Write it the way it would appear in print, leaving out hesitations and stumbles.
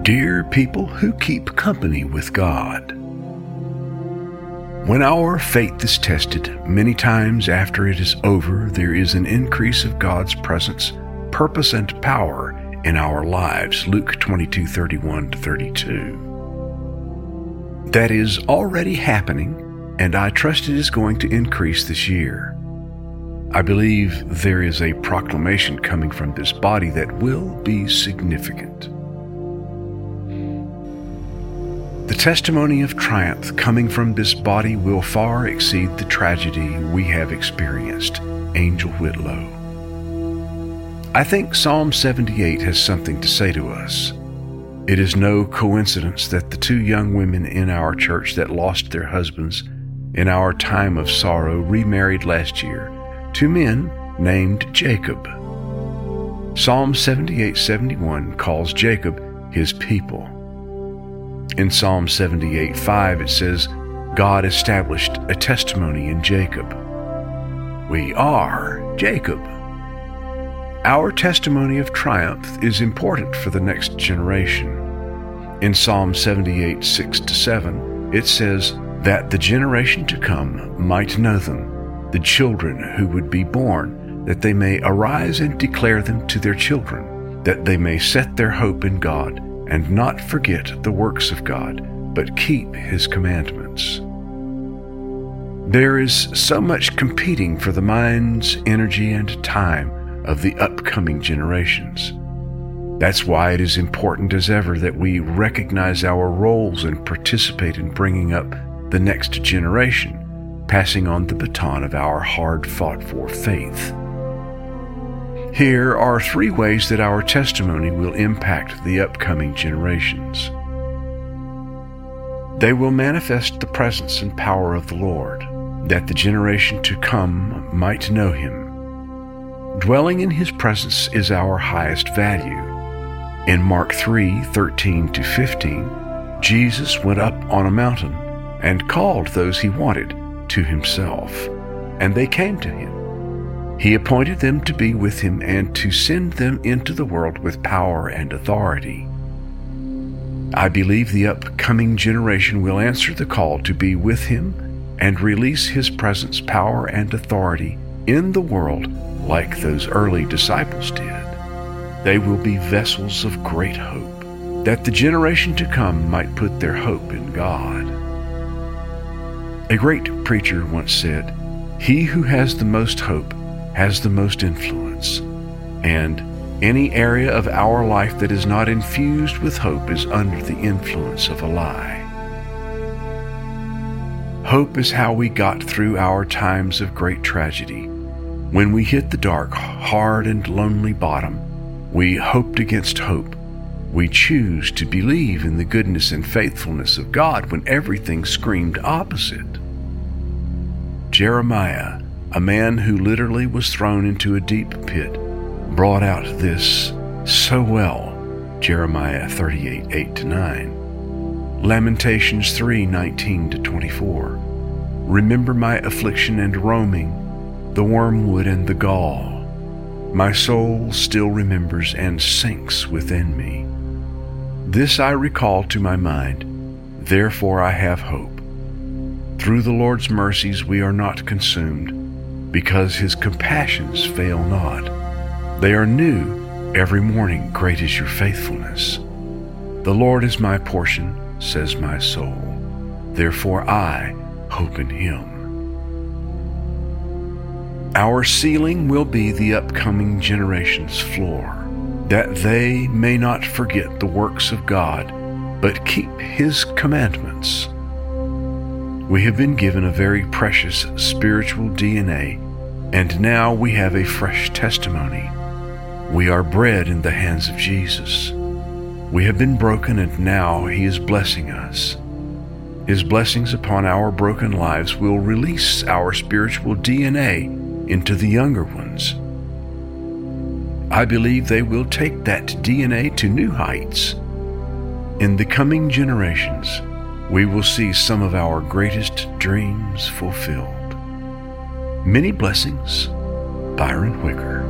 Dear people who keep company with God, when our faith is tested, many times after it is over, there is an increase of God's presence, purpose, and power in our lives. Luke 22:31-32. That is already happening, and I trust it is going to increase this year. I believe there is a proclamation coming from this body that will be significant. The testimony of triumph coming from this body will far exceed the tragedy we have experienced. Angel Whitlow. I think Psalm 78 has something to say to us. It is no coincidence that the two young women in our church that lost their husbands in our time of sorrow remarried last year to men named Jacob. Psalm 78:71 calls Jacob his people. In Psalm 78:5 it says, God established a testimony in Jacob. We are Jacob. Our testimony of triumph is important for the next generation. In Psalm 78:6-7, it says, that the generation to come might know them, the children who would be born, that they may arise and declare them to their children, that they may set their hope in God, and not forget the works of God, but keep His commandments. There is so much competing for the minds, energy, and time of the upcoming generations. That's why it is important as ever that we recognize our roles and participate in bringing up the next generation, passing on the baton of our hard-fought-for faith. Here are 3 ways that our testimony will impact the upcoming generations. They will manifest the presence and power of the Lord, that the generation to come might know Him. Dwelling in His presence is our highest value. In Mark 3:13-15, Jesus went up on a mountain and called those He wanted to Himself, and they came to Him. He appointed them to be with Him and to send them into the world with power and authority. I believe the upcoming generation will answer the call to be with Him and release His presence, power, and authority in the world like those early disciples did. They will be vessels of great hope, that the generation to come might put their hope in God. A great preacher once said, "He who has the most hope has the most influence," and any area of our life that is not infused with hope is under the influence of a lie. Hope is how we got through our times of great tragedy. When we hit the dark, hard, and lonely bottom, we hoped against hope. We choose to believe in the goodness and faithfulness of God when everything screamed opposite. Jeremiah, a man who literally was thrown into a deep pit, brought out this so well. Jeremiah 38:8-9. Lamentations 3:19-24. Remember my affliction and roaming, the wormwood and the gall. My soul still remembers and sinks within me. This I recall to my mind, therefore I have hope. Through the Lord's mercies we are not consumed, because His compassions fail not. They are new every morning, great is your faithfulness. The Lord is my portion, says my soul. Therefore I hope in Him. Our ceiling will be the upcoming generation's floor, that they may not forget the works of God, but keep His commandments. We have been given a very precious spiritual DNA, and now we have a fresh testimony. We are bread in the hands of Jesus. We have been broken, and now He is blessing us. His blessings upon our broken lives will release our spiritual DNA into the younger ones. I believe they will take that DNA to new heights. In the coming generations, we will see some of our greatest dreams fulfilled. Many blessings, Byron Wicker.